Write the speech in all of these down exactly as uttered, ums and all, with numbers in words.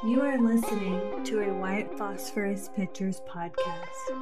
You are listening to a White Phosphorus Pictures podcast.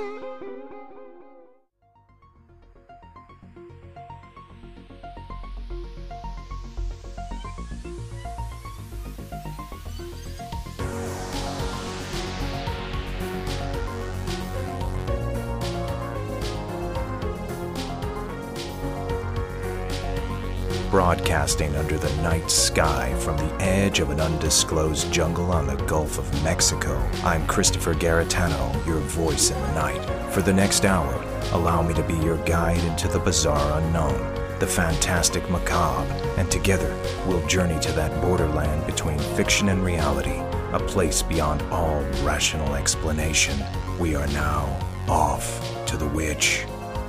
Broadcasting under the night sky from the edge of an undisclosed jungle on the Gulf of Mexico, I'm Christopher Garetano, your voice in the night. For the next hour, allow me to be your guide into the bizarre unknown, the fantastic macabre, and together we'll journey to that borderland between fiction and reality, a place beyond all rational explanation. We are now off to the witch.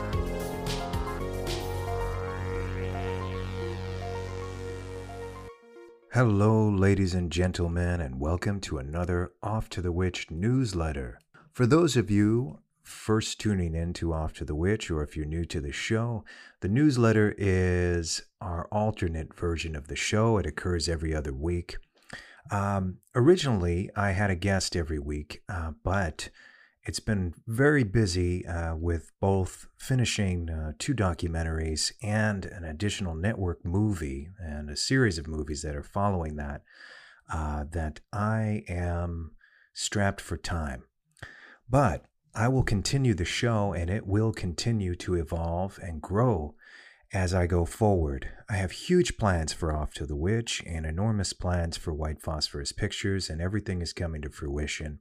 Hello, ladies and gentlemen, and welcome to another Off to the Witch newsletter. For those of you first tuning in to Off to the Witch, or if you're new to the show, the newsletter is our alternate version of the show. It occurs every other week. Um, originally, I had a guest every week, uh, but it's been very busy uh, with both finishing uh, two documentaries and an additional network movie and a series of movies that are following that, uh, that I am strapped for time. But I will continue the show, and it will continue to evolve and grow as I go forward. I have huge plans for Off to the Witch and enormous plans for White Phosphorus Pictures, and everything is coming to fruition.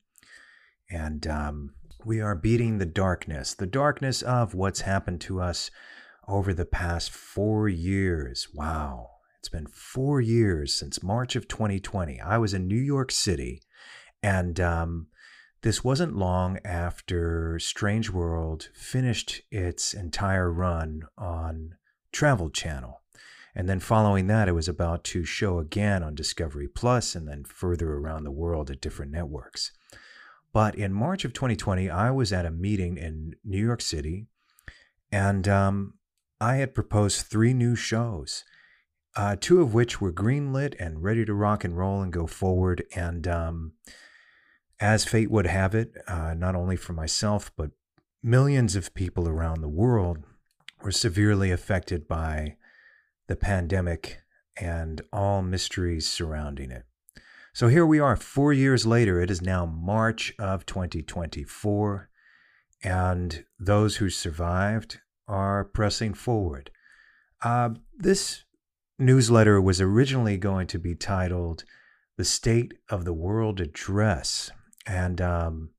And um, we are beating the darkness, the darkness of what's happened to us over the past four years. Wow, it's been four years since March of twenty twenty. I was in New York City, and um, this wasn't long after Strange World finished its entire run on Travel Channel. And then following that, it was about to show again on Discovery Plus, and then further around the world at different networks. But in March of twenty twenty, I was at a meeting in New York City, and um, I had proposed three new shows, uh, two of which were greenlit and ready to rock and roll and go forward. And um, as fate would have it, uh, not only for myself, but millions of people around the world were severely affected by the pandemic and all mysteries surrounding it. So here we are, four years later. It is now March of twenty twenty-four, and those who survived are pressing forward. Uh, this newsletter was originally going to be titled The State of the World Address, and um,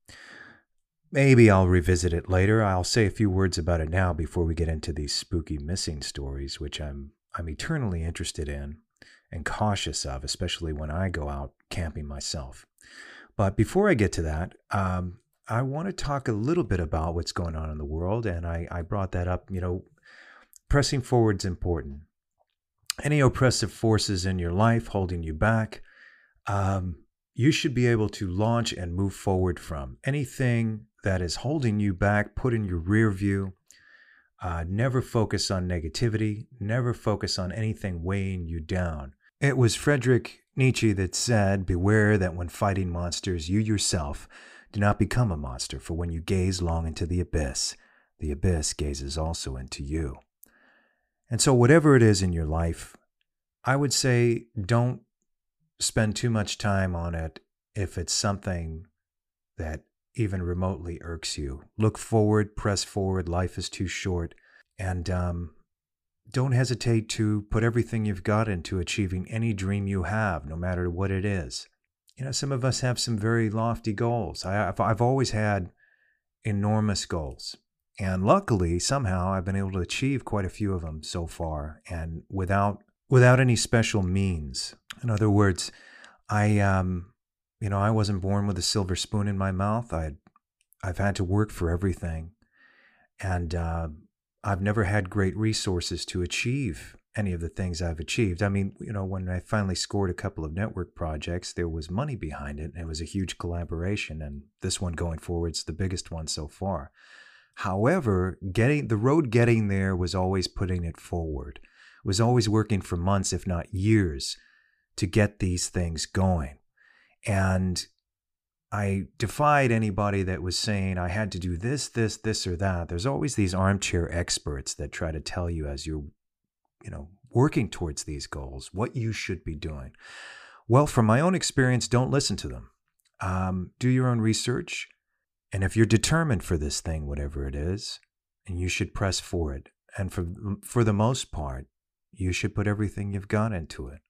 maybe I'll revisit it later. I'll say a few words about it now before we get into these spooky missing stories, which I'm I'm eternally interested in and cautious of, especially when I go out camping myself. But before I get to that, um, I want to talk a little bit about what's going on in the world, and I, I brought that up. You know, pressing forward is important. Any oppressive forces in your life holding you back, um, you should be able to launch and move forward from. Anything that is holding you back, put in your rear view. Uh, never focus on negativity. Never focus on anything weighing you down. It was Friedrich Nietzsche that said, "Beware that when fighting monsters, you yourself do not become a monster, for when you gaze long into the abyss, the abyss gazes also into you." And so whatever it is in your life, I would say don't spend too much time on it if it's something that even remotely irks you. Look forward, press forward. Life is too short. And um, don't hesitate to put everything you've got into achieving any dream you have, no matter what it is. You know, some of us have some very lofty goals. I, I've, I've always had enormous goals. And luckily, somehow, I've been able to achieve quite a few of them so far, and without without any special means. In other words, I... um. You know, I wasn't born with a silver spoon in my mouth. I'd, I've had to work for everything. And uh, I've never had great resources to achieve any of the things I've achieved. I mean, you know, when I finally scored a couple of network projects, there was money behind it. And it was a huge collaboration. And this one going forward is the biggest one so far. However, getting the road getting there was always putting it forward. Was always working for months, if not years, to get these things going. And I defied anybody that was saying I had to do this, this, this, or that. There's always these armchair experts that try to tell you as you're, you know, working towards these goals, what you should be doing. Well, from my own experience, don't listen to them. Um, do your own research. And if you're determined for this thing, whatever it is, and you should press for it. And for, for the most part, you should put everything you've got into it,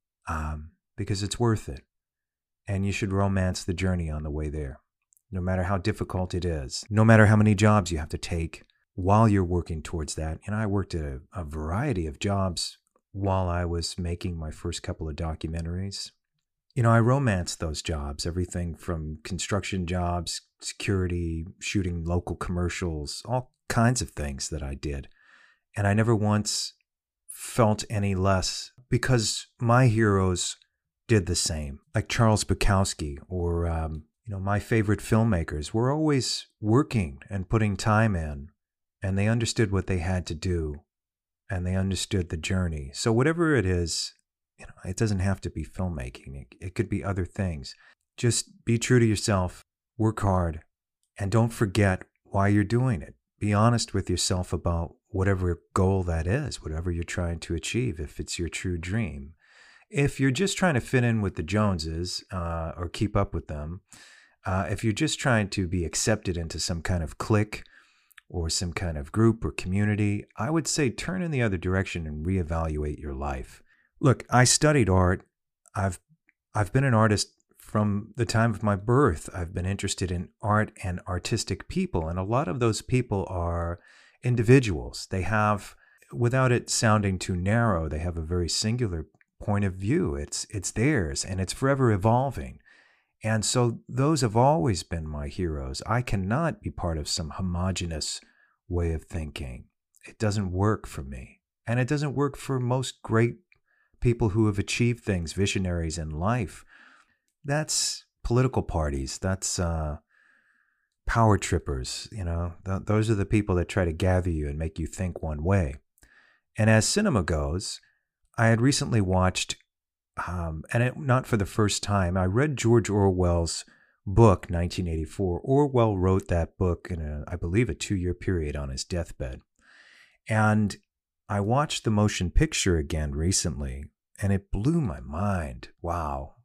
um, because it's worth it. And you should romance the journey on the way there, no matter how difficult it is, no matter how many jobs you have to take while you're working towards that. And I worked at a, a variety of jobs while I was making my first couple of documentaries. You know, I romanced those jobs, everything from construction jobs, security, shooting local commercials, all kinds of things that I did. And I never once felt any less because my heroes did the same, like Charles Bukowski or, um, you know, my favorite filmmakers were always working and putting time in, and they understood what they had to do, and they understood the journey. So whatever it is, you know, it doesn't have to be filmmaking. It, it could be other things. Just be true to yourself, work hard, and don't forget why you're doing it. Be honest with yourself about whatever goal that is, whatever you're trying to achieve, if it's your true dream. If you're just trying to fit in with the Joneses uh, or keep up with them, uh, if you're just trying to be accepted into some kind of clique or some kind of group or community, I would say turn in the other direction and reevaluate your life. Look, I studied art. I've I've been an artist from the time of my birth. I've been interested in art and artistic people, and a lot of those people are individuals. They have, without it sounding too narrow, they have a very singular point of view. It's it's theirs, and it's forever evolving. And so those have always been my heroes. I cannot be part of some homogenous way of thinking. It doesn't work for me. And it doesn't work for most great people who have achieved things, visionaries in life. That's political parties. That's uh, power trippers. You know, Th- those are the people that try to gather you and make you think one way. And as cinema goes, I had recently watched, um, and it, not for the first time, I read George Orwell's book, nineteen eighty-four. Orwell wrote that book in, a, I believe, a two-year period on his deathbed. And I watched the motion picture again recently, and it blew my mind. Wow.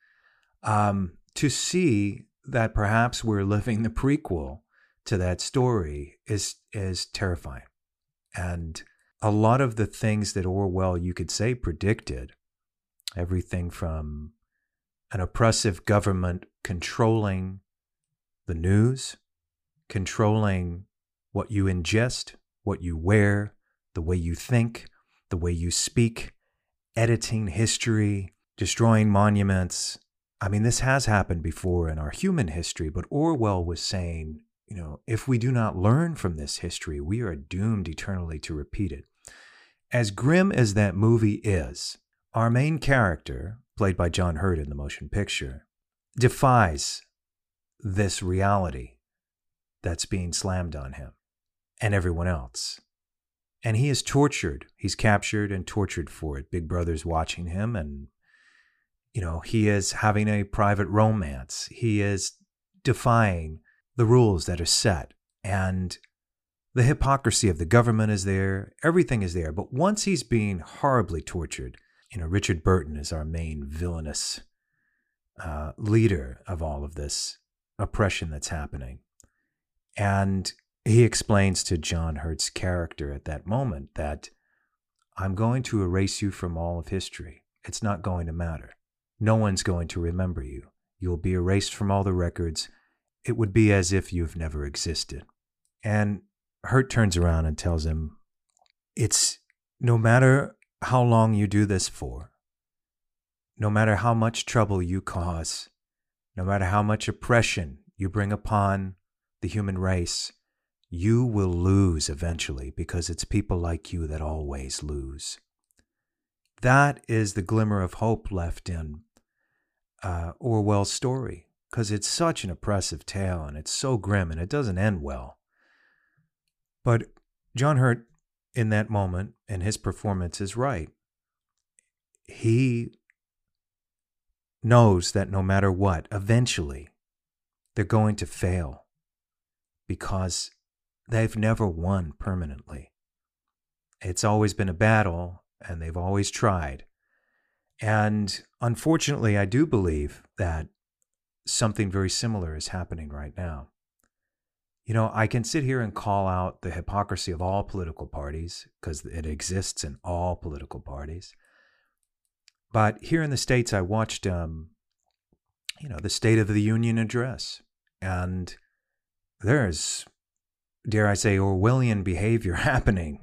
Um, to see that perhaps we're living the prequel to that story is is terrifying. And a lot of the things that Orwell, you could say, predicted, everything from an oppressive government controlling the news, controlling what you ingest, what you wear, the way you think, the way you speak, editing history, destroying monuments. I mean, this has happened before in our human history, but Orwell was saying, you know, if we do not learn from this history, we are doomed eternally to repeat it. As grim as that movie is, our main character, played by John Hurt in the motion picture, defies this reality that's being slammed on him and everyone else. And he is tortured. He's captured and tortured for it. Big Brother's watching him, and, you know, he is having a private romance. He is defying the rules that are set. And the hypocrisy of the government is there. Everything is there. But once he's being horribly tortured, you know, Richard Burton is our main villainous uh, leader of all of this oppression that's happening. And he explains to John Hurt's character at that moment that I'm going to erase you from all of history. It's not going to matter. No one's going to remember you. You'll be erased from all the records. It would be as if you've never existed. And Hurt turns around and tells him, it's no matter how long you do this for, no matter how much trouble you cause, no matter how much oppression you bring upon the human race, you will lose eventually, because it's people like you that always lose. That is the glimmer of hope left in uh, Orwell's story, because it's such an oppressive tale and it's so grim and it doesn't end well. But John Hurt, in that moment, and his performance is right. He knows that no matter what, eventually they're going to fail because they've never won permanently. It's always been a battle, and they've always tried. And unfortunately, I do believe that something very similar is happening right now. You know, I can sit here and call out the hypocrisy of all political parties because it exists in all political parties. But here in the States, I watched, um, you know, the State of the Union address. And there's, dare I say, Orwellian behavior happening.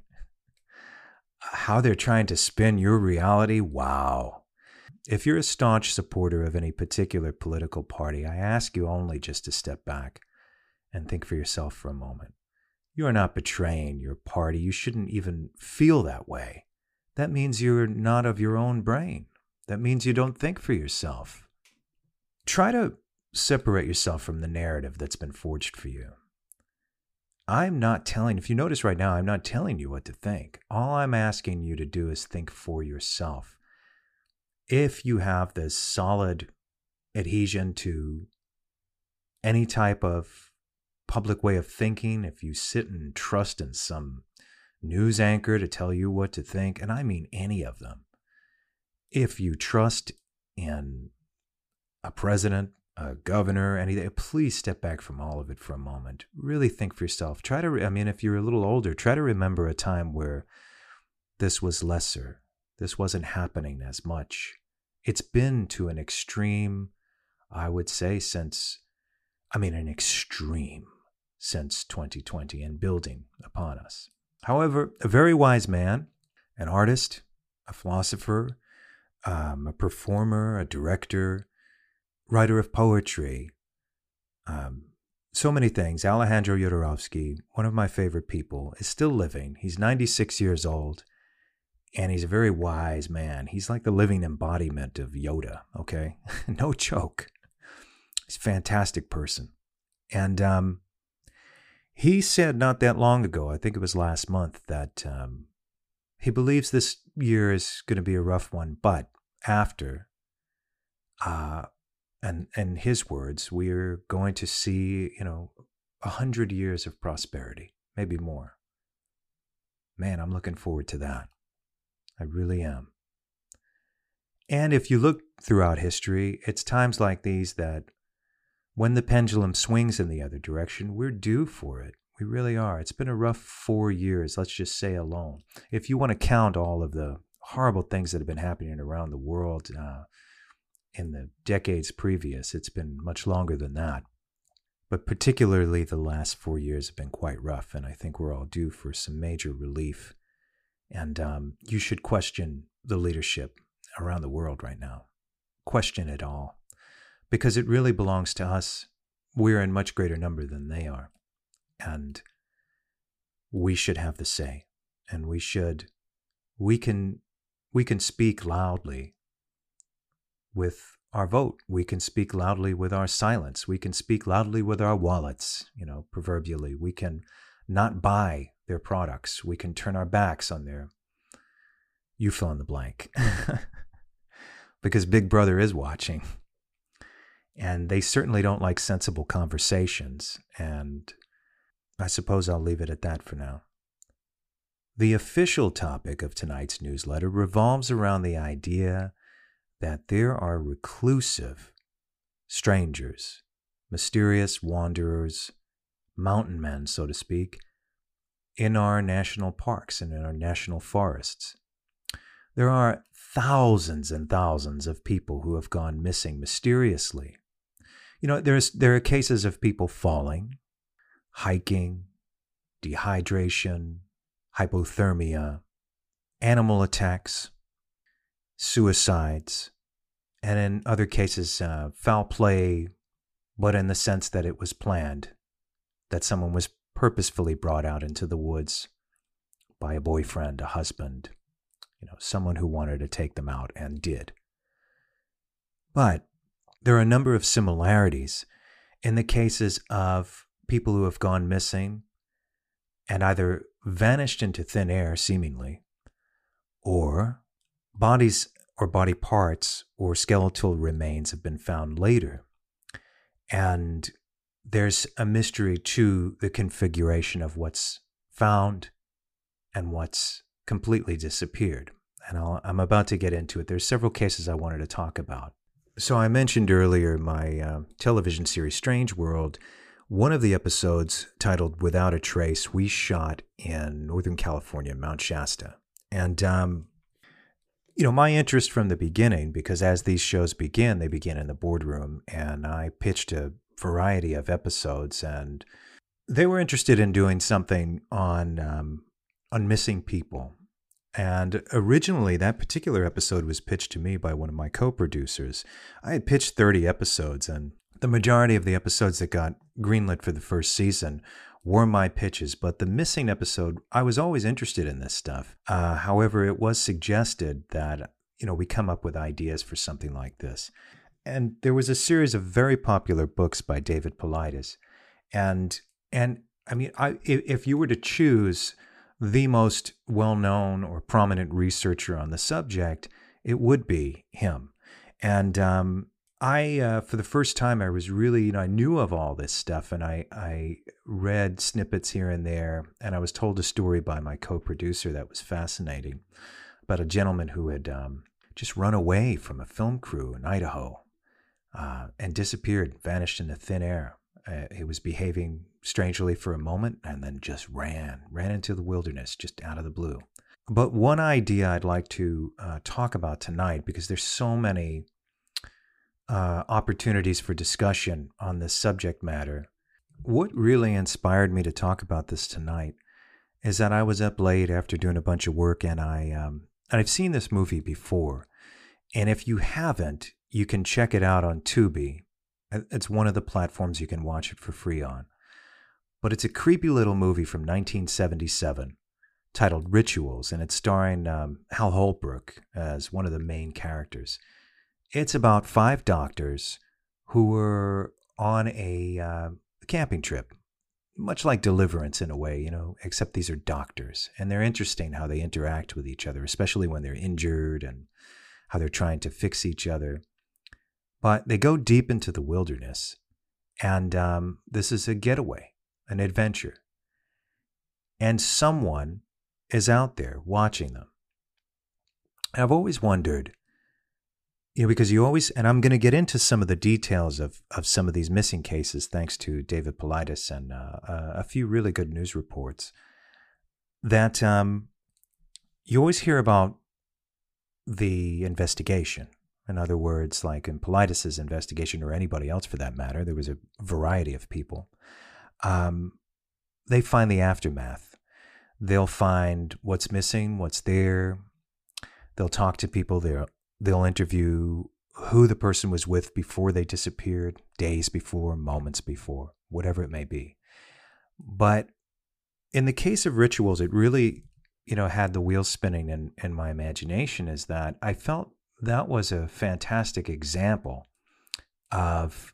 How they're trying to spin your reality, wow. If you're a staunch supporter of any particular political party, I ask you only just to step back and think for yourself for a moment. You are not betraying your party. You shouldn't even feel that way. That means you're not of your own brain. That means you don't think for yourself. Try to separate yourself from the narrative that's been forged for you. I'm not telling, if you notice right now, I'm not telling you what to think. All I'm asking you to do is think for yourself. If you have this solid adhesion to any type of public way of thinking, if you sit and trust in some news anchor to tell you what to think, and I mean any of them, if you trust in a president, a governor, anything, please step back from all of it for a moment. Really think for yourself. Try to, I mean, if you're a little older, try to remember a time where this was lesser. This wasn't happening as much. It's been to an extreme, I would say, since, I mean, an extreme since twenty twenty and building upon us. However, a very wise man, an artist, a philosopher, um, a performer, a director, writer of poetry, um, so many things. Alejandro Jodorowsky, one of my favorite people, is still living. He's ninety-six years old, and he's a very wise man. He's like the living embodiment of Yoda, okay? No joke. He's a fantastic person. And um, he said not that long ago, I think it was last month, that um, he believes this year is going to be a rough one, but after, uh, and in his words, we're going to see, you know, a hundred years of prosperity, maybe more. Man, I'm looking forward to that. I really am. And if you look throughout history, it's times like these that when the pendulum swings in the other direction, we're due for it. We really are. It's been a rough four years, let's just say alone. If you want to count all of the horrible things that have been happening around the world uh, in the decades previous, it's been much longer than that. But particularly the last four years have been quite rough, and I think we're all due for some major relief. And um, you should question the leadership around the world right now. Question it all. Because it really belongs to us. We're in much greater number than they are. And we should have the say. And we should, we can, we can speak loudly with our vote. We can speak loudly with our silence. We can speak loudly with our wallets, you know, proverbially. We can not buy their products. We can turn our backs on their, you fill in the blank. Because Big Brother is watching. And they certainly don't like sensible conversations. And I suppose I'll leave it at that for now. The official topic of tonight's newsletter revolves around the idea that there are reclusive strangers, mysterious wanderers, mountain men, so to speak, in our national parks and in our national forests. There are thousands and thousands of people who have gone missing mysteriously. You know, there's there are cases of people falling, hiking, dehydration, hypothermia, animal attacks, suicides, and in other cases, uh, foul play, but in the sense that it was planned, that someone was purposefully brought out into the woods by a boyfriend, a husband, you know, someone who wanted to take them out and did. But there are a number of similarities in the cases of people who have gone missing and either vanished into thin air, seemingly, or bodies or body parts or skeletal remains have been found later. And there's a mystery to the configuration of what's found and what's completely disappeared. And I'll, I'm about to get into it. There's several cases I wanted to talk about. So I mentioned earlier my uh, television series Strange World. One of the episodes, titled Without a Trace, we shot in Northern California, Mount Shasta. And, um, you know, my interest from the beginning, because as these shows begin, they begin in the boardroom, and I pitched a variety of episodes, and they were interested in doing something on um, on missing people. And originally, that particular episode was pitched to me by one of my co-producers. I had pitched thirty episodes, and the majority of the episodes that got greenlit for the first season were my pitches. But the missing episode, I was always interested in this stuff. Uh, however, it was suggested that, you know, we come up with ideas for something like this. And there was a series of very popular books by David Paulides. And, and I mean, I, if, if you were to choose the most well-known or prominent researcher on the subject, it would be him. And um, I, uh, for the first time, I was really, you know, I knew of all this stuff, and I, I read snippets here and there, and I was told a story by my co-producer that was fascinating about a gentleman who had um, just run away from a film crew in Idaho uh, and disappeared, vanished into thin air. Uh, he was behaving strangely for a moment and then just ran, ran into the wilderness just out of the blue. But one idea I'd like to uh, talk about tonight, because there's so many uh, opportunities for discussion on this subject matter. What really inspired me to talk about this tonight is that I was up late after doing a bunch of work, and I um, and I've seen this movie before. And if you haven't, you can check it out on Tubi. It's one of the platforms you can watch it for free on. But it's a creepy little movie from nineteen seventy-seven titled Rituals, and it's starring um, Hal Holbrook as one of the main characters. It's about five doctors who were on a uh, camping trip, much like Deliverance in a way, you know, except these are doctors. And they're interesting how they interact with each other, especially when they're injured and how they're trying to fix each other. But they go deep into the wilderness, and um, this is a getaway, an adventure. And someone is out there watching them. And I've always wondered, you know, because you always, and I'm going to get into some of the details of, of some of these missing cases, thanks to David Paulides and uh, a few really good news reports, that um, you always hear about the investigation. In other words, like in Paulides' investigation, or anybody else for that matter, there was a variety of people. Um, they find the aftermath. They'll find what's missing, what's there. They'll talk to people. They'll, they'll interview who the person was with before they disappeared, days before, moments before, whatever it may be. But in the case of Rituals, it really, you know, had the wheels spinning in, in my imagination, is that I felt that was a fantastic example of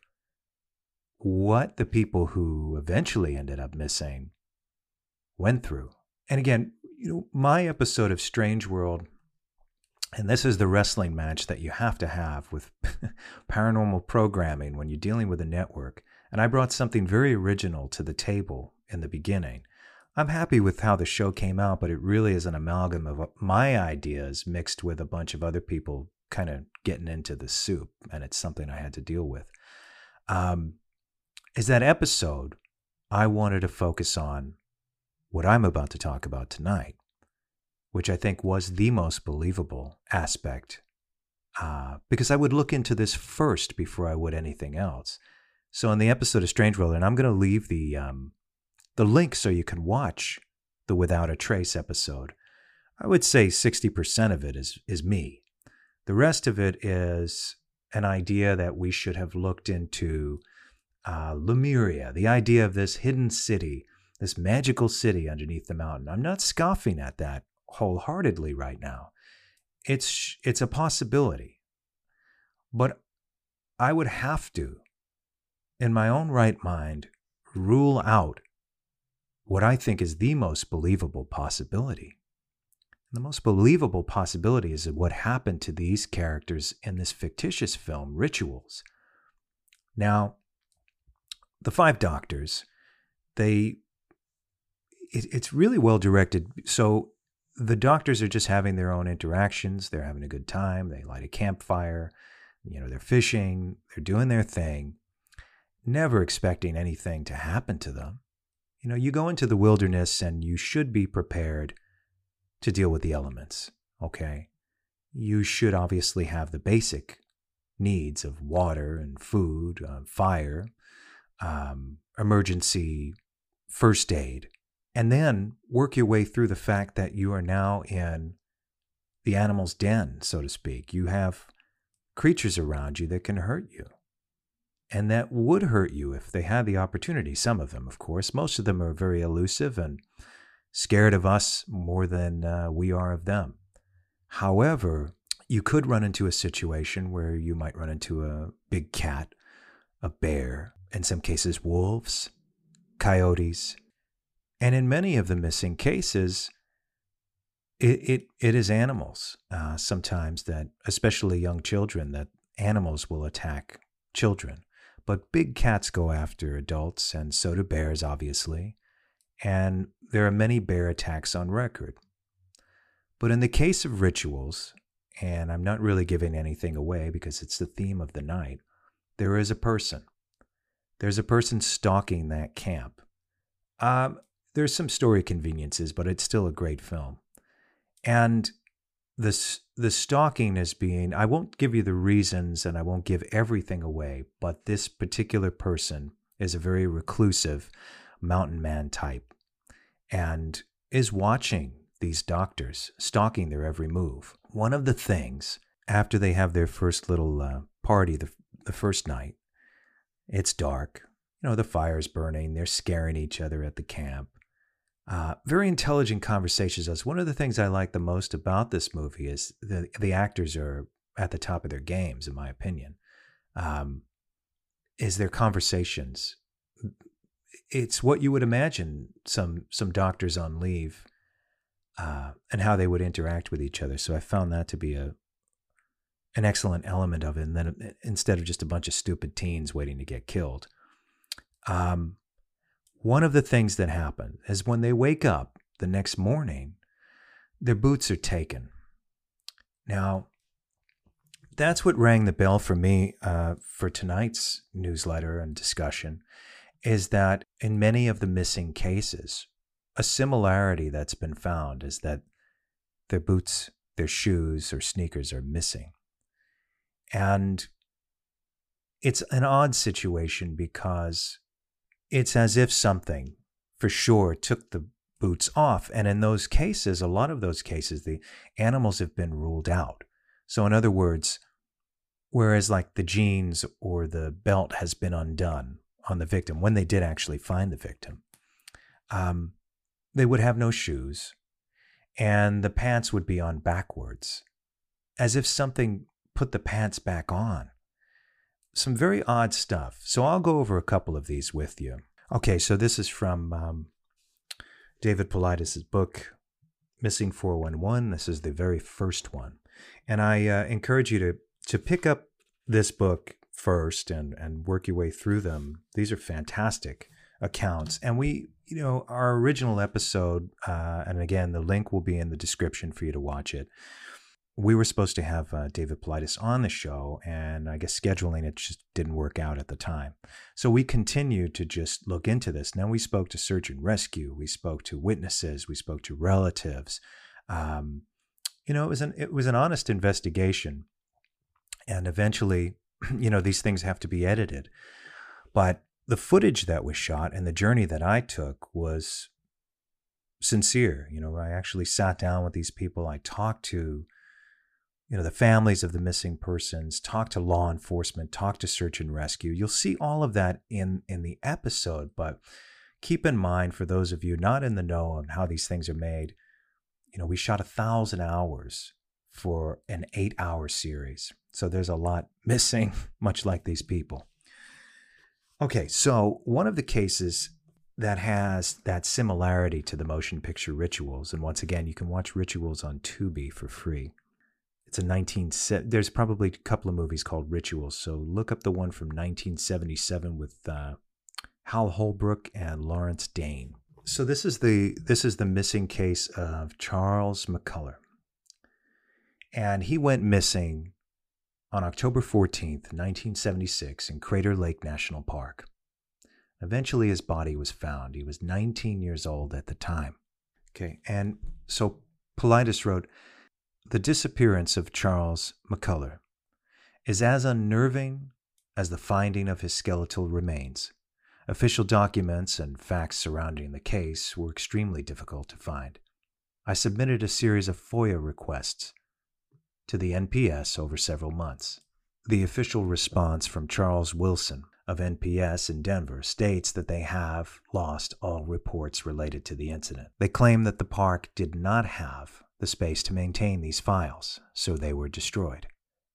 what the people who eventually ended up missing went through. And again, you know, my episode of Strange World, and this is the wrestling match that you have to have with paranormal programming when you're dealing with a network. And I brought something very original to the table in the beginning. I'm happy with how the show came out, but it really is an amalgam of my ideas mixed with a bunch of other people kind of getting into the soup, and it's something I had to deal with. Um, is that episode, I wanted to focus on what I'm about to talk about tonight, which I think was the most believable aspect, uh, because I would look into this first before I would anything else. So in the episode of Strange World, and I'm going to leave the um, the link so you can watch the Without a Trace episode, I would say sixty percent of it is is me. The rest of it is an idea that we should have looked into uh, Lemuria, the idea of this hidden city, this magical city underneath the mountain. I'm not scoffing at that wholeheartedly right now. It's it's a possibility. But I would have to, in my own right mind, rule out what I think is the most believable possibility. The most believable possibility is what happened to these characters in this fictitious film, Rituals. Now, the five doctors, they, it, it's really well directed. So the doctors are just having their own interactions. They're having a good time. They light a campfire. You know, they're fishing. They're doing their thing, never expecting anything to happen to them. You know, you go into the wilderness and you should be prepared to deal with the elements, okay? You should obviously have the basic needs of water and food, uh, fire, um, emergency first aid, and then work your way through the fact that you are now in the animal's den, so to speak. You have creatures around you that can hurt you, and that would hurt you if they had the opportunity. Some of them, of course. Most of them are very elusive and scared of us more than uh, we are of them. However, you could run into a situation where you might run into a big cat, a bear, in some cases wolves, coyotes, and in many of the missing cases, it it, it is animals. Uh, sometimes that, especially young children, that animals will attack children. But big cats go after adults, and so do bears, obviously. And there are many bear attacks on record. But in the case of Rituals, and I'm not really giving anything away because it's the theme of the night, there is a person. There's a person stalking that camp. Um, there's some story conveniences, but it's still a great film. And the, the stalking is being, I won't give you the reasons and I won't give everything away, but this particular person is a very reclusive mountain man type and is watching these doctors, stalking their every move. One of the things, after they have their first little uh, party the, the first night, it's dark, you know, the fire's burning, they're scaring each other at the camp. Uh, very intelligent conversations. That's one of the things I like the most about this movie is the, the actors are at the top of their games, in my opinion, um, is their conversations. It's what you would imagine some some doctors on leave uh, and how they would interact with each other. So I found that to be a an excellent element of it. And then instead of just a bunch of stupid teens waiting to get killed. Um, one of the things that happen is when they wake up the next morning, their boots are taken. Now, that's what rang the bell for me uh, for tonight's newsletter and discussion, is that in many of the missing cases, a similarity that's been found is that their boots, their shoes or sneakers are missing. And it's an odd situation because it's as if something for sure took the boots off. And in those cases, a lot of those cases, the animals have been ruled out. So in other words, whereas like the jeans or the belt has been undone on the victim, when they did actually find the victim, um, they would have no shoes and the pants would be on backwards, as if something put the pants back on. Some very odd stuff. So I'll go over a couple of these with you. Okay, so this is from um, David Paulides' book, Missing four one one. This is the very first one. And I uh, encourage you to, to pick up this book first and, and work your way through them. These are fantastic accounts. And we, you know, our original episode, uh, and again, the link will be in the description for you to watch it. We were supposed to have uh, David Paulides on the show, and I guess scheduling it just didn't work out at the time. So we continued to just look into this. Now we spoke to search and rescue. We spoke to witnesses. We spoke to relatives. Um, you know, it was an it was an honest investigation. And eventually, you know, these things have to be edited. But the footage that was shot and the journey that I took was sincere. You know, I actually sat down with these people. I talked to you know, the families of the missing persons, talk to law enforcement, talk to search and rescue. You'll see all of that in, in the episode, but keep in mind for those of you not in the know on how these things are made, you know, we shot a thousand hours for an eight hour series. So there's a lot missing, much like these people. Okay, so one of the cases that has that similarity to the motion picture Rituals. And once again, you can watch Rituals on Tubi for free. It's a nineteen there's probably a couple of movies called Rituals, so look up the one from nineteen seventy-seven with uh, Hal Holbrook and Lawrence Dane. So this is the this is the missing case of Charles McCullough. And he went missing on October fourteenth, nineteen seventy-six in Crater Lake National Park. Eventually his body was found. He was nineteen years old at the time. Okay, and so Paulides wrote, "The disappearance of Charles McCullough is as unnerving as the finding of his skeletal remains. Official documents and facts surrounding the case were extremely difficult to find. I submitted a series of FOIA requests to the N P S over several months. The official response from Charles Wilson of N P S in Denver states that they have lost all reports related to the incident. They claim that the park did not have the space to maintain these files, so they were destroyed.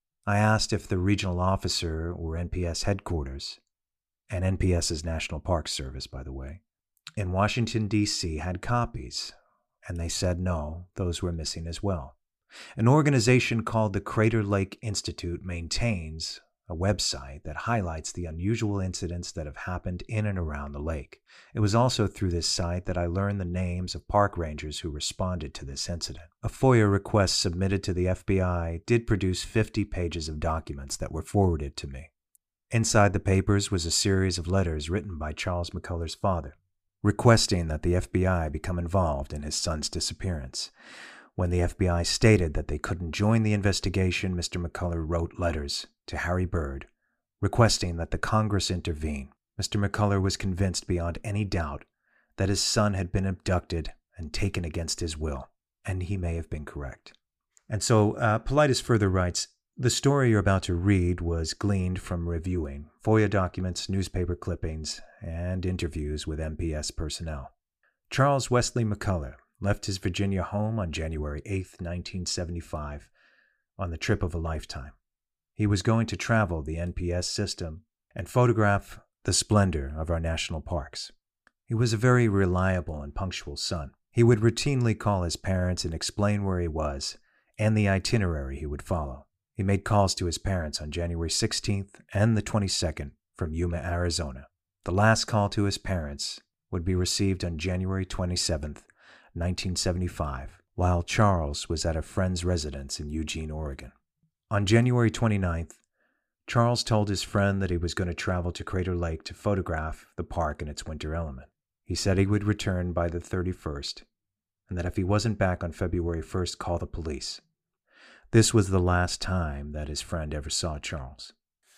I asked if the regional officer or N P S headquarters, and N P S's National Park Service, by the way, in Washington, D C had copies, and they said no, those were missing as well. An organization called the Crater Lake Institute maintains a website that highlights the unusual incidents that have happened in and around the lake. It was also through this site that I learned the names of park rangers who responded to this incident. A FOIA request submitted to the F B I did produce fifty pages of documents that were forwarded to me. Inside the papers was a series of letters written by Charles McCullough's father, requesting that the F B I become involved in his son's disappearance. When the F B I stated that they couldn't join the investigation, Mister McCullough wrote letters to Harry Byrd, requesting that the Congress intervene. Mister McCullough was convinced beyond any doubt that his son had been abducted and taken against his will, and he may have been correct. And so uh, Paulides further writes, "The story you're about to read was gleaned from reviewing FOIA documents, newspaper clippings, and interviews with N P S personnel. Charles Wesley McCullough left his Virginia home on January eighth, nineteen seventy-five, on the trip of a lifetime. He was going to travel the N P S system and photograph the splendor of our national parks. He was a very reliable and punctual son. He would routinely call his parents and explain where he was and the itinerary he would follow. He made calls to his parents on January sixteenth and the twenty-second from Yuma, Arizona. The last call to his parents would be received on January twenty-seventh, nineteen seventy-five, while Charles was at a friend's residence in Eugene, Oregon. On January twenty-ninth, Charles told his friend that he was going to travel to Crater Lake to photograph the park in its winter element. He said he would return by the thirty-first, and that if he wasn't back on February first, call the police. This was the last time that his friend ever saw Charles."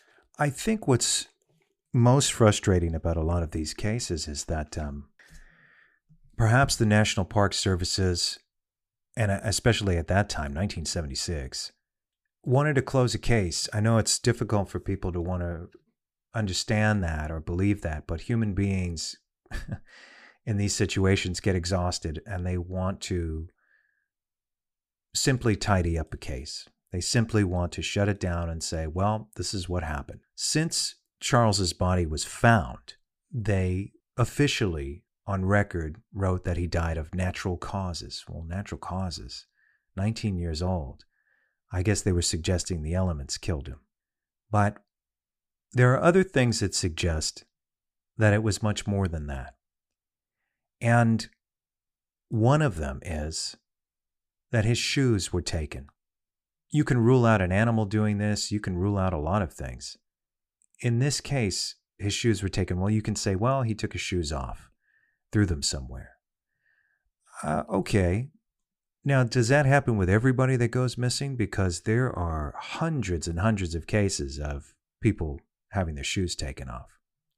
I think what's most frustrating about a lot of these cases is that um, perhaps the National Park Services, and especially at that time, nineteen seventy-six, wanted to close a case. I know it's difficult for people to want to understand that or believe that, but human beings in these situations get exhausted and they want to simply tidy up a case. They simply want to shut it down and say, well, this is what happened. Since Charles's body was found, they officially on record wrote that he died of natural causes. Well, natural causes, nineteen years old. I guess they were suggesting the elements killed him. But there are other things that suggest that it was much more than that. And one of them is that his shoes were taken. You can rule out an animal doing this. You can rule out a lot of things. In this case, his shoes were taken. Well, you can say, well, he took his shoes off, threw them somewhere. Uh, okay. Now, does that happen with everybody that goes missing? Because there are hundreds and hundreds of cases of people having their shoes taken off.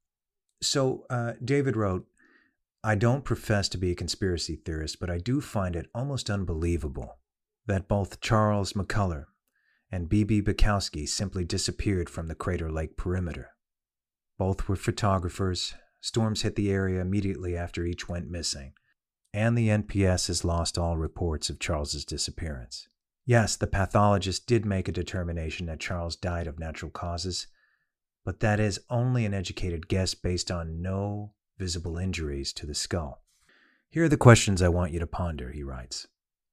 So uh, David wrote, "I don't profess to be a conspiracy theorist, but I do find it almost unbelievable that both Charles McCullough and B B Bukowski simply disappeared from the Crater Lake perimeter. Both were photographers. Storms hit the area immediately after each went missing, and the N P S has lost all reports of Charles's disappearance. Yes, the pathologist did make a determination that Charles died of natural causes, but that is only an educated guess based on no visible injuries to the skull. Here are the questions I want you to ponder, he writes.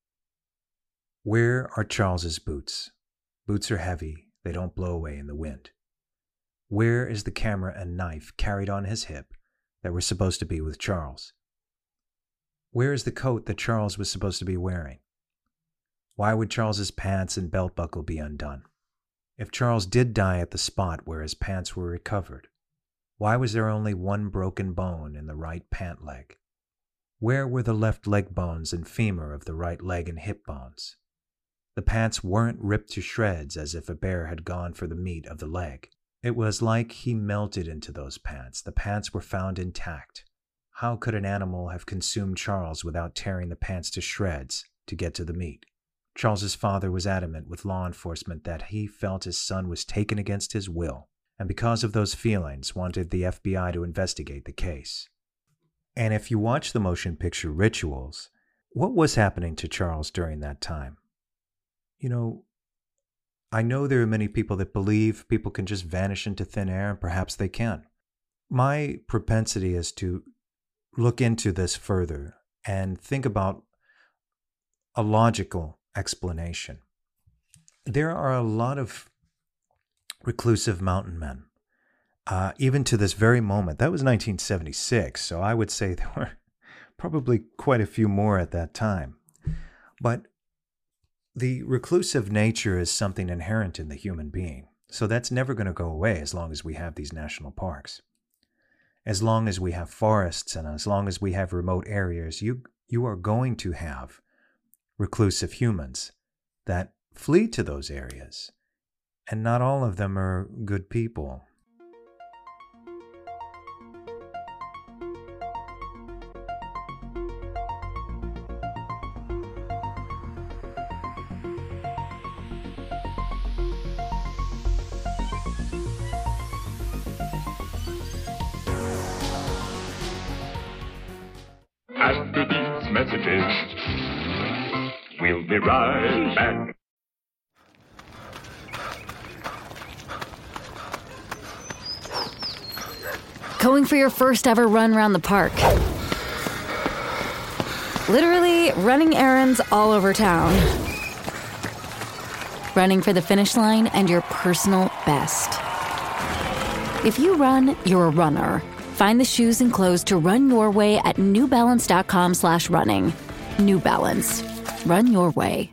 Where are Charles's boots? Boots are heavy, they don't blow away in the wind. Where is the camera and knife carried on his hip that were supposed to be with Charles? Where is the coat that Charles was supposed to be wearing? Why would Charles's pants and belt buckle be undone? If Charles did die at the spot where his pants were recovered, why was there only one broken bone in the right pant leg? Where were the left leg bones and femur of the right leg and hip bones? The pants weren't ripped to shreds as if a bear had gone for the meat of the leg. It was like he melted into those pants. The pants were found intact. How could an animal have consumed Charles without tearing the pants to shreds to get to the meat? Charles's father was adamant with law enforcement that he felt his son was taken against his will, and because of those feelings wanted the F B I to investigate the case. And if you watch the motion picture Rituals, what was happening to Charles during that time? You know, I know there are many people that believe people can just vanish into thin air, and perhaps they can. My propensity is to look into this further and think about a logical explanation. There are a lot of reclusive mountain men, uh, even to this very moment. That was nineteen seventy-six, so I would say there were probably quite a few more at that time. But the reclusive nature is something inherent in the human being, so that's never going to go away as long as we have these national parks. As long as we have forests and as long as we have remote areas, you you are going to have reclusive humans that flee to those areas, and not all of them are good people. After these messages, we'll be right back. Going for your first ever run around the park. Literally running errands all over town. Running for the finish line and your personal best. If you run, you're a runner. Find the shoes and clothes to run your way at newbalance.com slash running. New Balance. Run your way.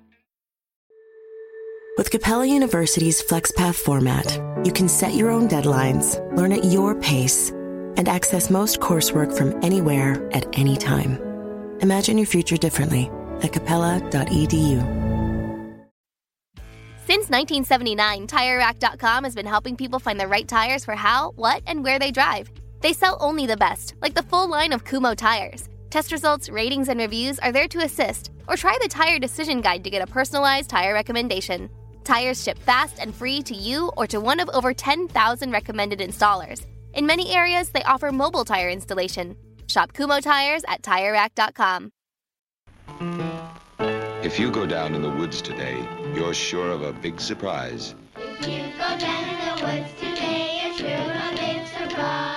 With Capella University's FlexPath format, you can set your own deadlines, learn at your pace, and access most coursework from anywhere at any time. Imagine your future differently at capella dot e d u. Since nineteen seventy-nine, Tire Rack dot com has been helping people find the right tires for how, what, and where they drive. They sell only the best, like the full line of Kumho tires. Test results, ratings, and reviews are there to assist. Or try the Tire Decision Guide to get a personalized tire recommendation. Tires ship fast and free to you or to one of over ten thousand recommended installers. In many areas, they offer mobile tire installation. Shop Kumho tires at Tire Rack dot com. If you go down in the woods today, you're sure of a big surprise. If you go down in the woods today, you're sure of a big surprise.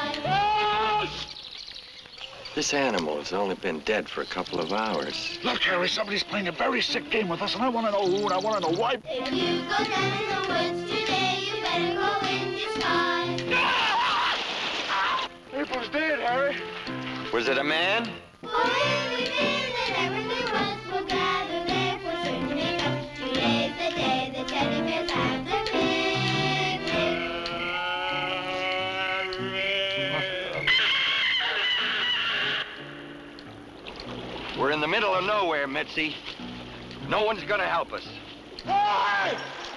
This animal has only been dead for a couple of hours. Look, Harry, somebody's playing a very sick game with us, and I want to know who, and I want to know why. If you go down in the woods today, you better go in disguise. April's dead, Harry. Was it a man? For every man that ever there was will gather there for certain enough. Today's the day the teddy bears have their picnic. We're in the middle of nowhere, Mitzi. No one's gonna help us. Hey!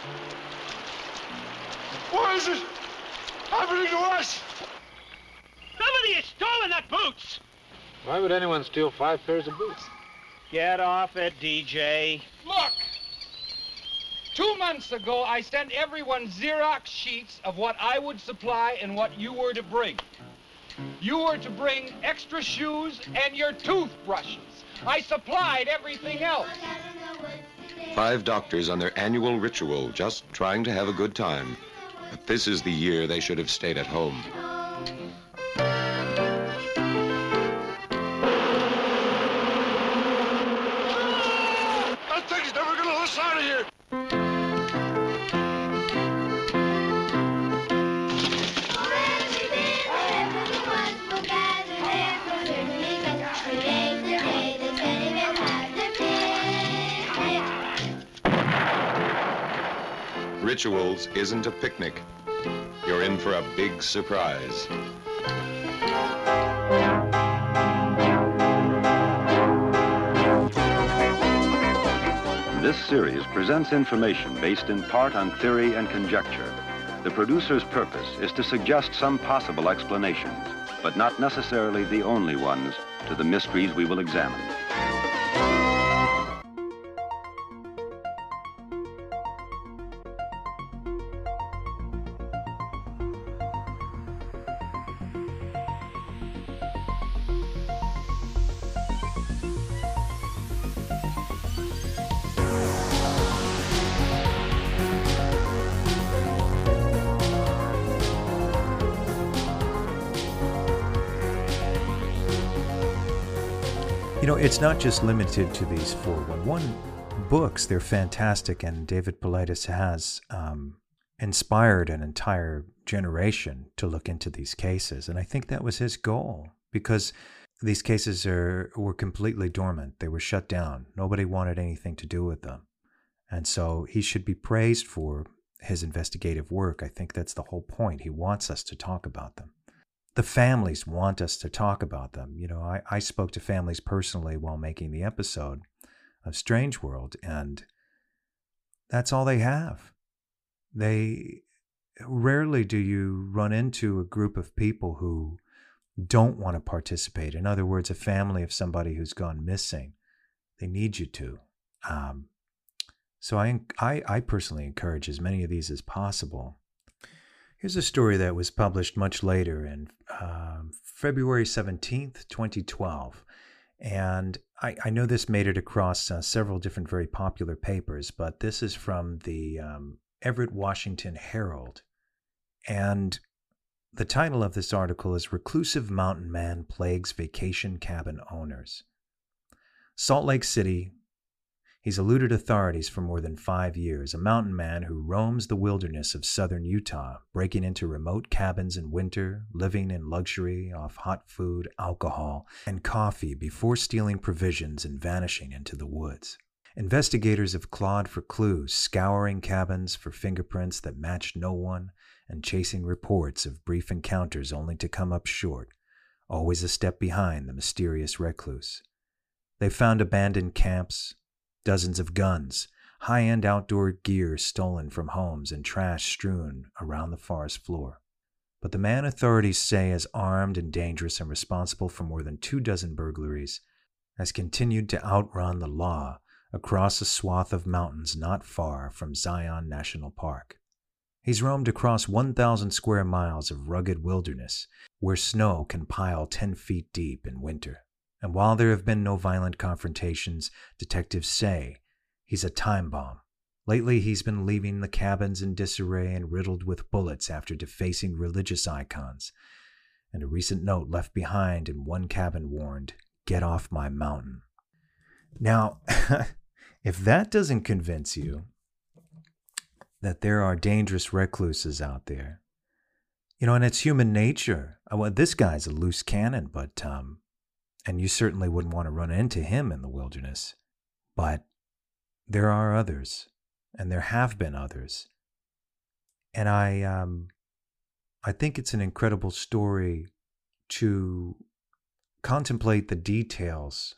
What is it happening to us? Somebody has stolen the boots! Why would anyone steal five pairs of boots? Get off it, D J. Look! Two months ago, I sent everyone Xerox sheets of what I would supply and what you were to bring. You were to bring extra shoes and your toothbrushes. I supplied everything else. Five doctors on their annual ritual, just trying to have a good time. But this is the year they should have stayed at home. us out of here! Rituals isn't a picnic. You're in for a big surprise. This series presents information based in part on theory and conjecture. The producer's purpose is to suggest some possible explanations, but not necessarily the only ones, to the mysteries we will examine. You know, it's not just limited to these four one one books. They're fantastic, and David Paulides has um, inspired an entire generation to look into these cases. And I think that was his goal, because these cases are were completely dormant. They were shut down. Nobody wanted anything to do with them. And so he should be praised for his investigative work. I think that's the whole point. He wants us to talk about them. The families want us to talk about them. You know, I, I spoke to families personally while making the episode of Strange World, and that's all they have. They rarely do you run into a group of people who don't want to participate. In other words, a family of somebody who's gone missing. They need you to. Um, so I, I, I personally encourage as many of these as possible. Here's a story that was published much later in uh, February seventeenth, twenty twelve. And I, I know this made it across uh, several different very popular papers, but this is from the um, Everett, Washington Herald. And the title of this article is Reclusive Mountain Man Plagues Vacation Cabin Owners. Salt Lake City. He's eluded authorities for more than five years, a mountain man who roams the wilderness of southern Utah, breaking into remote cabins in winter, living in luxury off hot food, alcohol, and coffee before stealing provisions and vanishing into the woods. Investigators have clawed for clues, scouring cabins for fingerprints that matched no one, and chasing reports of brief encounters only to come up short, always a step behind the mysterious recluse. They've found abandoned camps, dozens of guns, high-end outdoor gear stolen from homes, and trash strewn around the forest floor. But the man authorities say is armed and dangerous and responsible for more than two dozen burglaries has continued to outrun the law across a swath of mountains not far from Zion National Park. He's roamed across one thousand square miles of rugged wilderness where snow can pile ten feet deep in winter. And while there have been no violent confrontations, detectives say he's a time bomb. Lately, he's been leaving the cabins in disarray and riddled with bullets after defacing religious icons. And a recent note left behind in one cabin warned, "Get off my mountain." Now, if that doesn't convince you that there are dangerous recluses out there, you know, and it's human nature. Well, this guy's a loose cannon, but um, and you certainly wouldn't want to run into him in the wilderness. But there are others, and there have been others. And I um, I think it's an incredible story to contemplate the details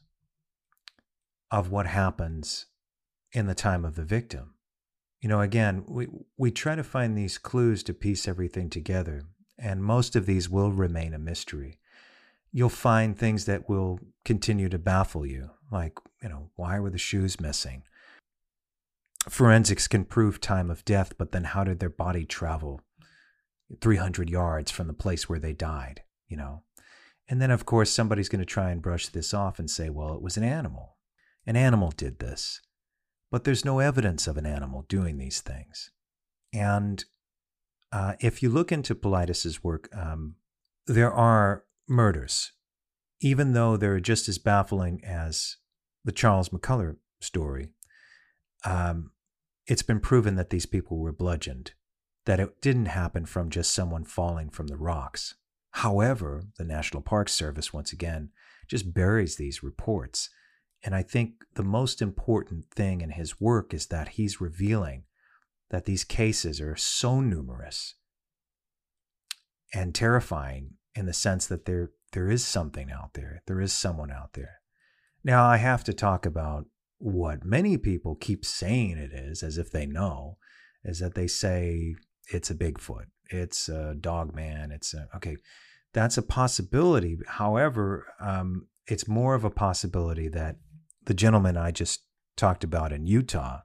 of what happens in the time of the victim. You know, again, we, we try to find these clues to piece everything together, and most of these will remain a mystery. You'll find things that will continue to baffle you, like, you know, why were the shoes missing? Forensics can prove time of death, but then how did their body travel three hundred yards from the place where they died, you know? And then, of course, somebody's going to try and brush this off and say, well, it was an animal. An animal did this. But there's no evidence of an animal doing these things. And uh, if you look into Paulides' work, um, there are murders, even though they're just as baffling as the Charles McCullough story. um, it's been proven that these people were bludgeoned, that it didn't happen from just someone falling from the rocks. However, the National Park Service, once again, just buries these reports. And I think the most important thing in his work is that he's revealing that these cases are so numerous and terrifying in the sense that there there is something out there. There is someone out there. Now, I have to talk about what many people keep saying it is, as if they know, is that they say it's a Bigfoot, it's a dog man, it's a, okay, that's a possibility. However, um, it's more of a possibility that the gentleman I just talked about in Utah,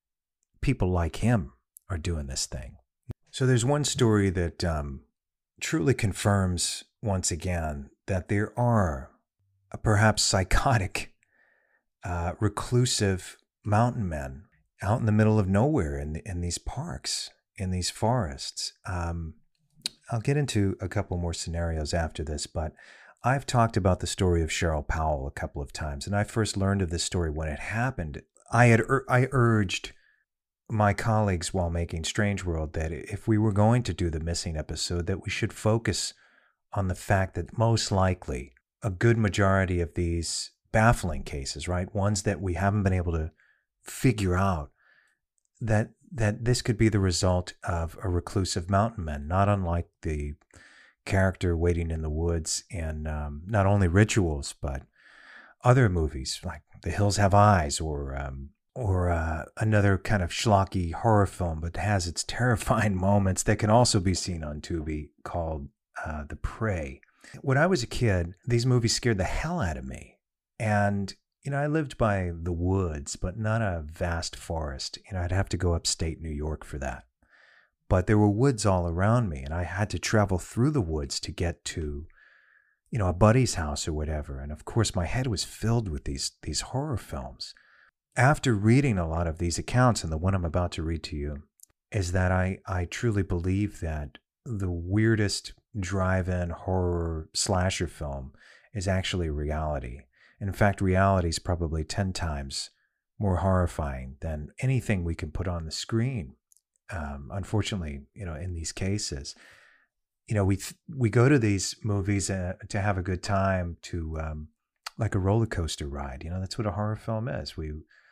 people like him are doing this thing. So there's one story that um, truly confirms once again that there are uh, perhaps psychotic, uh, reclusive mountain men out in the middle of nowhere in, the, in these parks, in these forests. Um, I'll get into a couple more scenarios after this, but I've talked about the story of Cheryl Powell a couple of times, and I first learned of this story when it happened. I had ur- I urged my colleagues while making Strange World that if we were going to do the missing episode, that we should focus on the fact that most likely a good majority of these baffling cases, right, ones that we haven't been able to figure out, that that this could be the result of a reclusive mountain man, not unlike the character waiting in the woods in um, not only Rituals, but other movies like The Hills Have Eyes, or um, or uh, another kind of schlocky horror film, but has its terrifying moments that can also be seen on Tubi, called uh, The Prey. When I was a kid, these movies scared the hell out of me. And, you know, I lived by the woods, but not a vast forest. You know, I'd have to go upstate New York for that. But there were woods all around me, and I had to travel through the woods to get to, you know, a buddy's house or whatever. And of course, my head was filled with these these horror films. After reading a lot of these accounts, and the one I'm about to read to you, is that I, I truly believe that the weirdest drive-in horror slasher film is actually reality. In fact, reality is probably ten times more horrifying than anything we can put on the screen. Um, unfortunately, you know, in these cases, you know, we th- we go to these movies uh, to have a good time, to um, like a roller coaster ride. You know, that's what a horror film is. We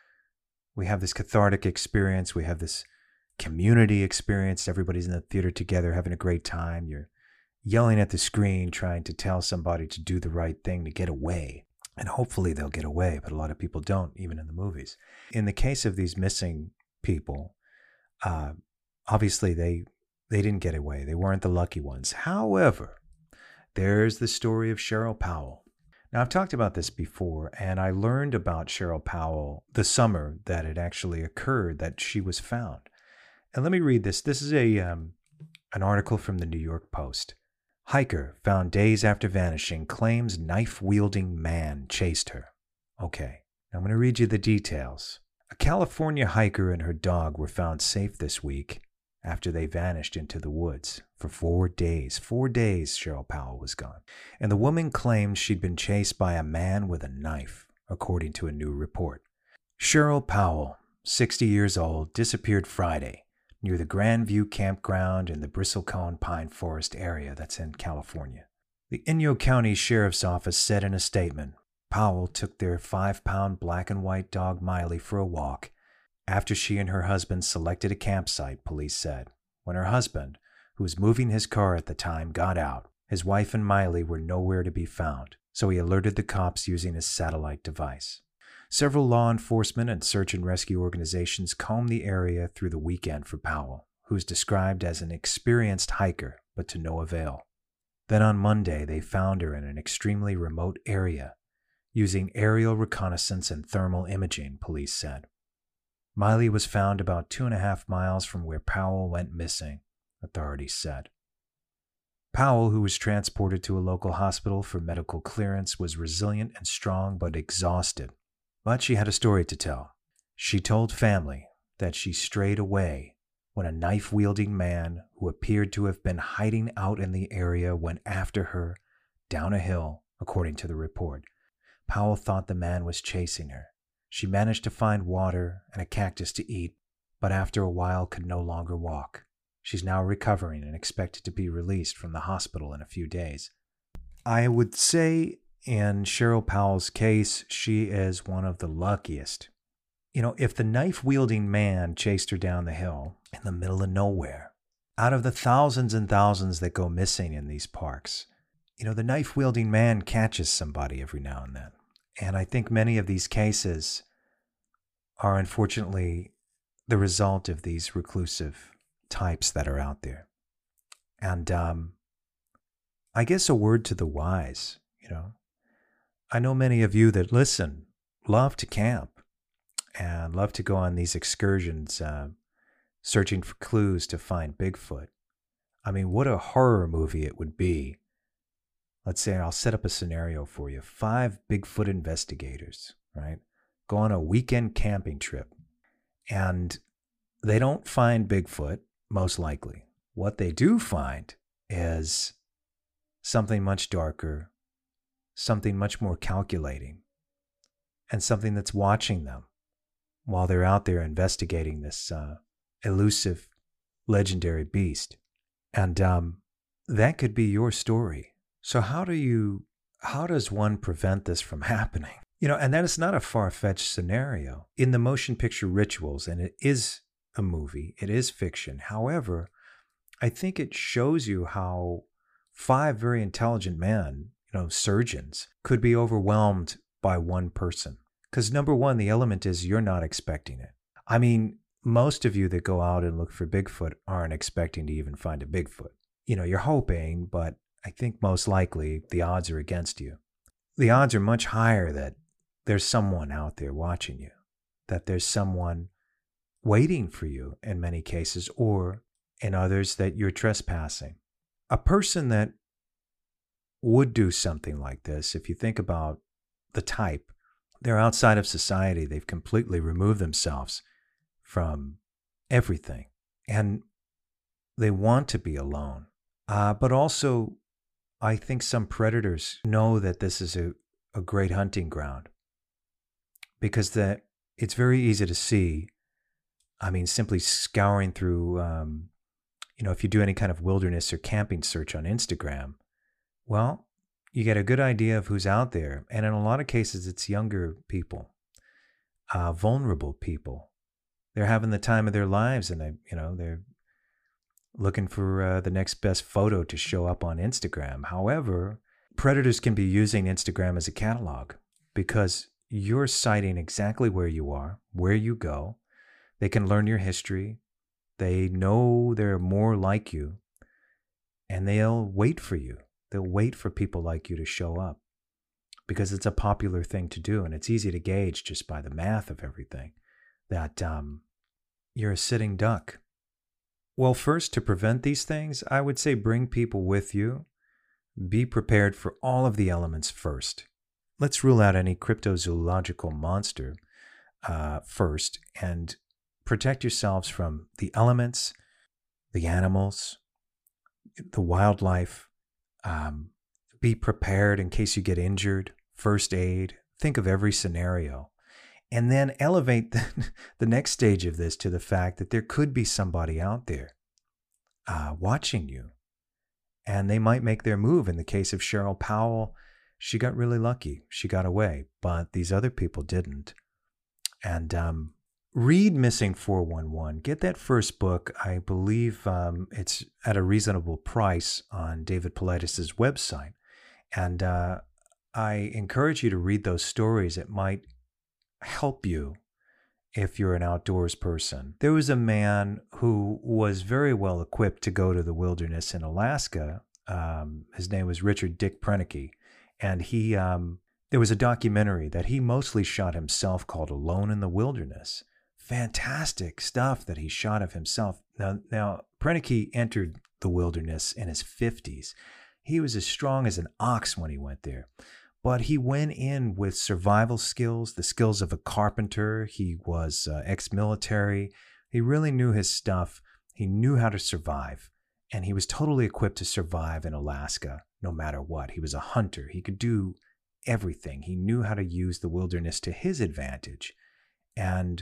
we have this cathartic experience. We have this community experience. Everybody's in the theater together, having a great time. You're yelling at the screen, trying to tell somebody to do the right thing, to get away. And hopefully they'll get away, but a lot of people don't, even in the movies. In the case of these missing people, uh, obviously they they didn't get away. They weren't the lucky ones. However, there's the story of Cheryl Powell. Now, I've talked about this before, and I learned about Cheryl Powell the summer that it actually occurred, that she was found. And let me read this. This is a um, an article from the New York Post. Hiker found days after vanishing claims knife-wielding man chased her. Okay, now I'm going to read you the details. A California hiker and her dog were found safe this week after they vanished into the woods for four days. Four days Cheryl Powell was gone. And the woman claimed she'd been chased by a man with a knife, according to a new report. Cheryl Powell, sixty years old, disappeared Friday near the Grandview Campground in the Bristlecone Pine Forest area that's in California. The Inyo County Sheriff's Office said in a statement, Powell took their five-pound black and white dog Miley for a walk after she and her husband selected a campsite, police said. When her husband, who was moving his car at the time, got out, his wife and Miley were nowhere to be found, so he alerted the cops using his satellite device. Several law enforcement and search and rescue organizations combed the area through the weekend for Powell, who is described as an experienced hiker, but to no avail. Then on Monday, they found her in an extremely remote area, using aerial reconnaissance and thermal imaging, police said. Miley was found about two and a half miles from where Powell went missing, authorities said. Powell, who was transported to a local hospital for medical clearance, was resilient and strong but exhausted. But she had a story to tell. She told family that she strayed away when a knife-wielding man who appeared to have been hiding out in the area went after her down a hill, according to the report. Powell thought the man was chasing her. She managed to find water and a cactus to eat, but after a while could no longer walk. She's now recovering and expected to be released from the hospital in a few days. I would say in Cheryl Powell's case, she is one of the luckiest. You know, if the knife-wielding man chased her down the hill in the middle of nowhere, out of the thousands and thousands that go missing in these parks, you know, the knife-wielding man catches somebody every now and then. And I think many of these cases are unfortunately the result of these reclusive types that are out there. And um, I guess a word to the wise, you know. I know many of you that listen love to camp and love to go on these excursions uh, searching for clues to find Bigfoot. I mean, what a horror movie it would be. Let's say I'll set up a scenario for you. Five Bigfoot investigators, right, go on a weekend camping trip. And they don't find Bigfoot, most likely. What they do find is something much darker, something much more calculating, and something that's watching them while they're out there investigating this uh, elusive, legendary beast. And um, that could be your story. So how do you, how does one prevent this from happening? You know, and that is not a far-fetched scenario. In the motion picture Rituals, and it is a movie, it is fiction. However, I think it shows you how five very intelligent men, you know, surgeons, could be overwhelmed by one person. Because number one, the element is you're not expecting it. I mean, most of you that go out and look for Bigfoot aren't expecting to even find a Bigfoot. You know, you're hoping, but I think most likely the odds are against you. The odds are much higher that there's someone out there watching you, that there's someone waiting for you in many cases, or in others that you're trespassing. A person that would do something like this, if you think about the type, they're outside of society. They've completely removed themselves from everything. And they want to be alone. Uh, but also, I think some predators know that this is a, a great hunting ground. Because that it's very easy to see, I mean, simply scouring through, um, you know, if you do any kind of wilderness or camping search on Instagram, well, you get a good idea of who's out there. And in a lot of cases, it's younger people, uh, vulnerable people. They're having the time of their lives, and they, you know, they're looking for uh, the next best photo to show up on Instagram. However, predators can be using Instagram as a catalog because you're citing exactly where you are, where you go. They can learn your history. They know they're more like you, and they'll wait for you. They'll wait for people like you to show up because it's a popular thing to do, and it's easy to gauge just by the math of everything that um, you're a sitting duck. Well, first, to prevent these things, I would say bring people with you. Be prepared for all of the elements first. Let's rule out any cryptozoological monster uh, first and protect yourselves from the elements, the animals, the wildlife. Um, be prepared in case you get injured, first aid. Think of every scenario. And then elevate the, the next stage of this to the fact that there could be somebody out there uh, watching you. And they might make their move. In the case of Cheryl Powell, she got really lucky. She got away, but these other people didn't. And um, read Missing four one one. Get that first book. I believe um, it's at a reasonable price on David Paulides' website. And uh, I encourage you to read those stories. It might help you if you're an outdoors person. There was a man who was very well equipped to go to the wilderness in Alaska. Um, his name was Richard Dick Proenneke. And he, um, there was a documentary that he mostly shot himself called Alone in the Wilderness. Fantastic stuff that he shot of himself. Now, now Proenneke entered the wilderness in his fifties. He was as strong as an ox when he went there. But he went in with survival skills, the skills of a carpenter. He was uh, ex-military. He really knew his stuff. He knew how to survive. And he was totally equipped to survive in Alaska, no matter what. He was a hunter. He could do everything. He knew how to use the wilderness to his advantage. And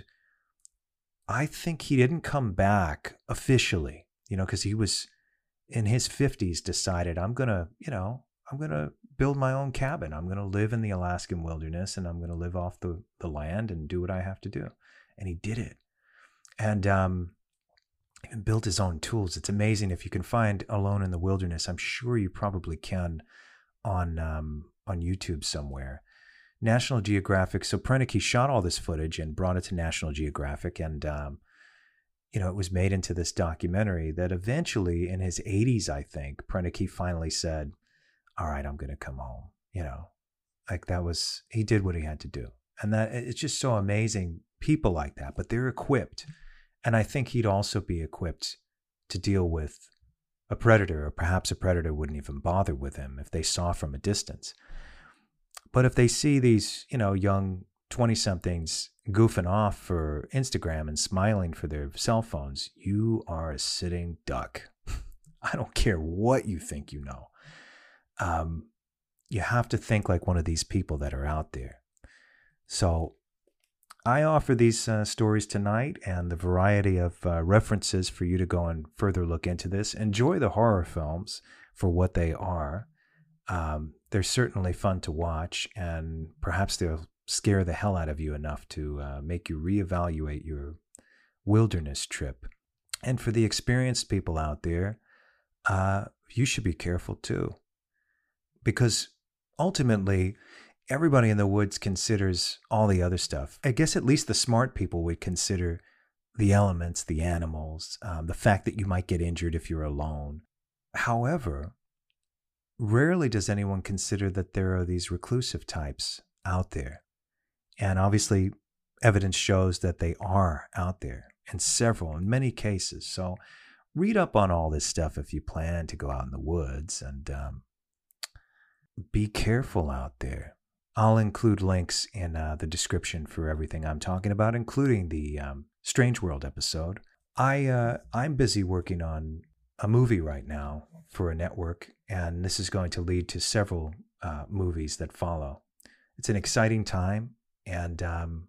I think he didn't come back officially, you know, because he was in his fifties, decided, I'm going to, you know, I'm going to build my own cabin. I'm going to live in the Alaskan wilderness, and I'm going to live off the, the land and do what I have to do. And he did it. And um, even built his own tools. It's amazing if you can find Alone in the Wilderness. I'm sure you probably can on um, on YouTube somewhere. National Geographic. So Prenneke shot all this footage and brought it to National Geographic, and um, you know, it was made into this documentary that eventually, in his eighties, I think, Prenneke finally said, "All right, I'm going to come home." You know, like that was, he did what he had to do, and that it's just so amazing. People like that, but they're equipped, and I think he'd also be equipped to deal with a predator, or perhaps a predator wouldn't even bother with him if they saw from a distance. But if they see these, you know, young twenty-somethings goofing off for Instagram and smiling for their cell phones, you are a sitting duck. I don't care what you think you know. Um, you have to think like one of these people that are out there. So I offer these uh, stories tonight and the variety of uh, references for you to go and further look into this. Enjoy the horror films for what they are. Um, they're certainly fun to watch, and perhaps they'll scare the hell out of you enough to uh, make you reevaluate your wilderness trip. And for the experienced people out there, uh, you should be careful too. Because ultimately, everybody in the woods considers all the other stuff. I guess at least the smart people would consider the elements, the animals, um, the fact that you might get injured if you're alone. However, rarely does anyone consider that there are these reclusive types out there. And obviously, evidence shows that they are out there in several, in many cases. So read up on all this stuff if you plan to go out in the woods, and um, be careful out there. I'll include links in uh, the description for everything I'm talking about, including the um, Strange World episode. I, uh, I'm busy working on a movie right now for a network, and this is going to lead to several uh, movies that follow. It's an exciting time, and um,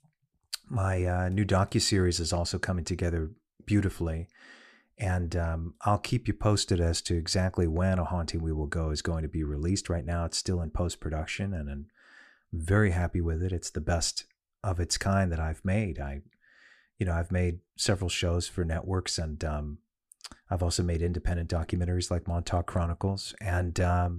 my uh, new docuseries is also coming together beautifully, and um, I'll keep you posted as to exactly when A Haunting We Will Go is going to be released. Right now, it's still in post-production, and I'm very happy with it. It's the best of its kind that I've made. I, you know, I've made several shows for networks, and um, I've also made independent documentaries like Montauk Chronicles, and um,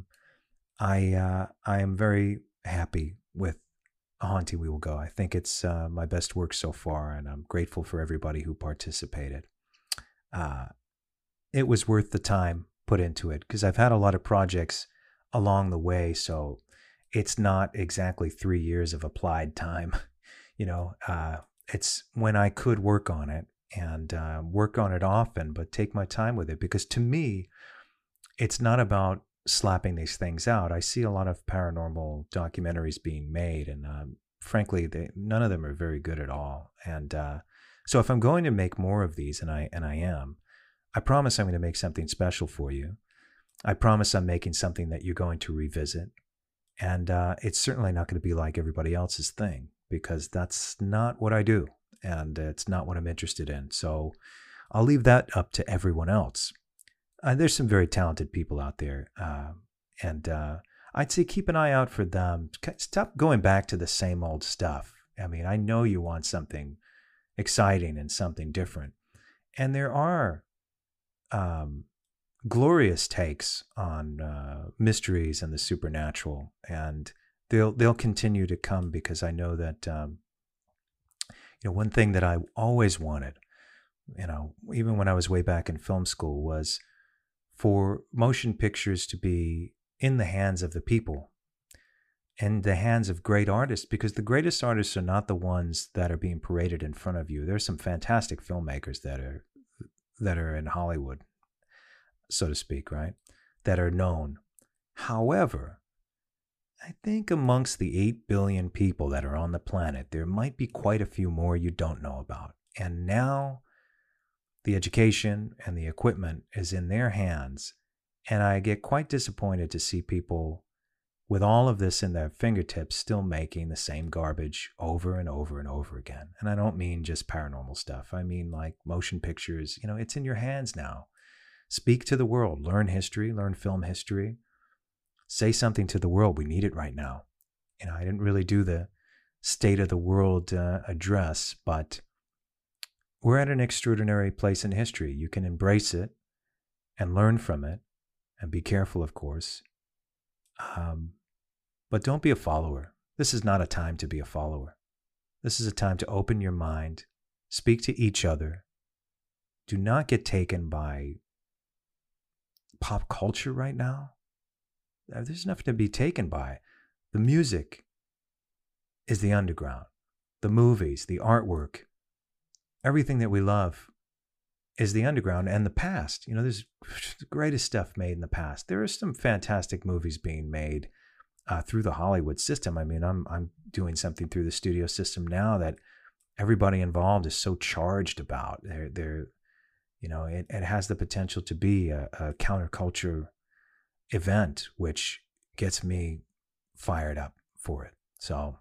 I uh, I am very happy with A Haunting We Will Go. I think it's uh, my best work so far, and I'm grateful for everybody who participated. Uh, it was worth the time put into it, because I've had a lot of projects along the way, so it's not exactly three years of applied time. You know, uh, it's when I could work on it, and uh, work on it often, but take my time with it, because to me, it's not about slapping these things out. I see a lot of paranormal documentaries being made, and um, frankly, they, none of them are very good at all. And uh, so if I'm going to make more of these, and I and I am, I promise I'm going to make something special for you. I promise I'm making something that you're going to revisit. And uh, it's certainly not going to be like everybody else's thing, because that's not what I do, and it's not what I'm interested in. So I'll leave that up to everyone else. Uh, there's some very talented people out there, uh, and uh, I'd say keep an eye out for them. Stop going back to the same old stuff. I mean, I know you want something exciting and something different, and there are um, glorious takes on uh, mysteries and the supernatural, and they'll they'll continue to come, because I know that um, you know, one thing that I always wanted, you know, even when I was way back in film school, was for motion pictures to be in the hands of the people, in the hands of great artists, because the greatest artists are not the ones that are being paraded in front of you. There's some fantastic filmmakers that are that are in Hollywood, so to speak, right? That are known. However, I think amongst the eight billion people that are on the planet, there might be quite a few more you don't know about. And now the education and the equipment is in their hands. And I get quite disappointed to see people with all of this in their fingertips, still making the same garbage over and over and over again. And I don't mean just paranormal stuff. I mean like motion pictures. You know, it's in your hands now. Speak to the world. Learn history. Learn film history. Say something to the world. We need it right now. You know, I didn't really do the state of the world uh, address, but we're at an extraordinary place in history. You can embrace it and learn from it, and be careful, of course. Um, but don't be a follower. This is not a time to be a follower. This is a time to open your mind, speak to each other. Do not get taken by pop culture right now. There's nothing to be taken by. The music is the underground. The movies, the artwork, everything that we love is the underground and the past. You know, there's the greatest stuff made in the past. There are some fantastic movies being made uh, through the Hollywood system. I mean, I'm I'm doing something through the studio system now that everybody involved is so charged about. They're, they're you know, it, it has the potential to be a, a counterculture event, which gets me fired up for it. So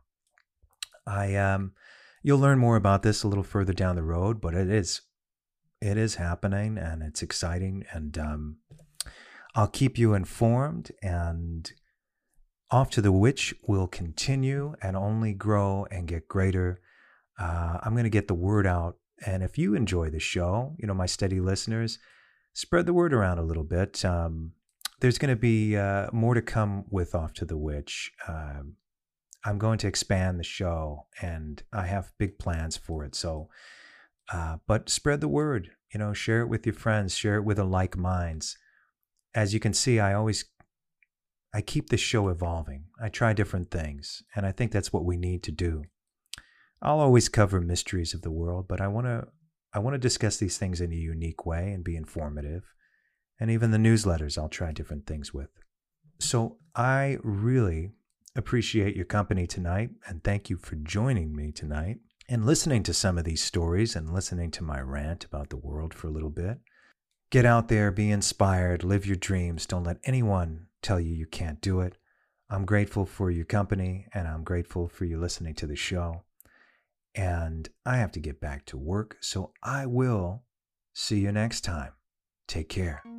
I um, you'll learn more about this a little further down the road, but it is It is happening, and it's exciting, and um, I'll keep you informed, and Off to the Witch will continue and only grow and get greater. Uh, I'm going to get the word out, and if you enjoy the show, you know, my steady listeners, spread the word around a little bit. Um, there's going to be uh, more to come with Off to the Witch. Um, I'm going to expand the show, and I have big plans for it, so... Uh, but spread the word, you know, share it with your friends, share it with the like minds. As you can see, I always, I keep the show evolving. I try different things, and I think that's what we need to do. I'll always cover mysteries of the world, but I want to, I want to discuss these things in a unique way and be informative. And even the newsletters, I'll try different things with. So I really appreciate your company tonight, and thank you for joining me tonight. And listening to some of these stories and listening to my rant about the world for a little bit. Get out there, be inspired, live your dreams. Don't let anyone tell you you can't do it. I'm grateful for your company, and I'm grateful for you listening to the show. And I have to get back to work, so I will see you next time. Take care.